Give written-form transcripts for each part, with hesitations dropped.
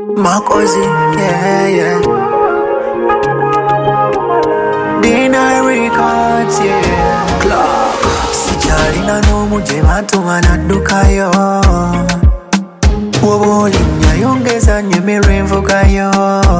Makozi, yeah. Dina Records, yeah. Clock. Sichalina no muje matuma naddukayo. Wobolinnya yongeza nyemeremvo gayo.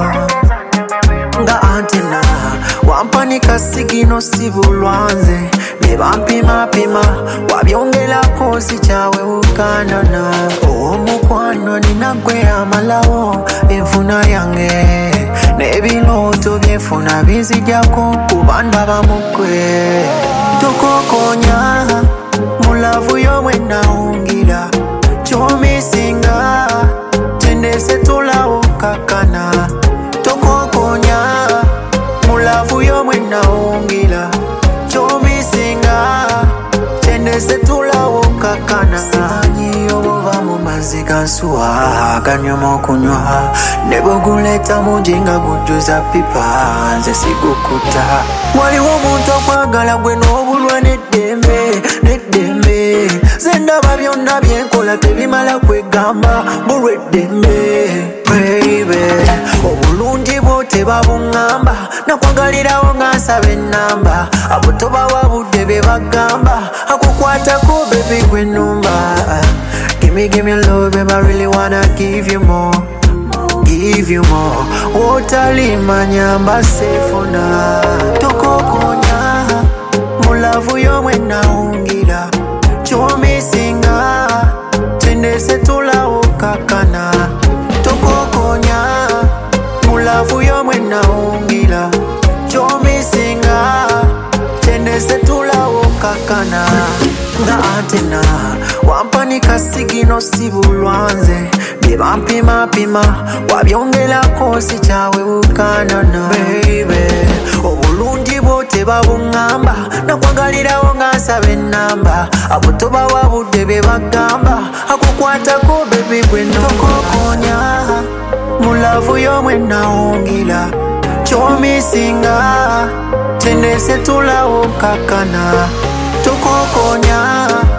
Nga antena wampanika sigino sibulwanze nebampima wabyongerako sichawe ukanana omukwano ninagwe amalawo enfuna yange n'ebiloto byenfuna bizijjako kubanda bamukwe tokokonya mulavu yomwe nawungira kyomisinga tendese tulawo kakana tokokonya mulavu yomwe nawungira kyomisinga tendese tulawo kakana sanyi obuva mu mazzi gansuwa aganyuma okunywa ne bweguleta mungi nga gujjuza pipa nze sigukuta waliwo omuntu okwagala gwe n'obulwa n'eddembe ze ndaba byonna byenkola tebimala kwegamba bulweddembe baby obulungi bwo tebabuŋŋamba nakwagalirawo nga nsaba ennamba abo tobawa budde be bagamba akukwatako baby gwe nnumba give me love baby I really wanna give you more otalimanya mbasefuna tokokonya mulavu yomwe nawungira kyomisinga tendese tulawo kakana tokokonya mulavu yomwe nawungira kyomisinga tendese tulawo kakana nga antena wampanika sigino sibulwanze nebampima wabyongerako sichawe ukanana baby obulungi bwo tebabuŋŋamba nakwagalirawo nga nsaba ennamba abo tobawa budde be bagamba akukwatako baby gwe tokokonya mulavu yomwe nawungira kyomisinga tendese tulawo kakana tokokonya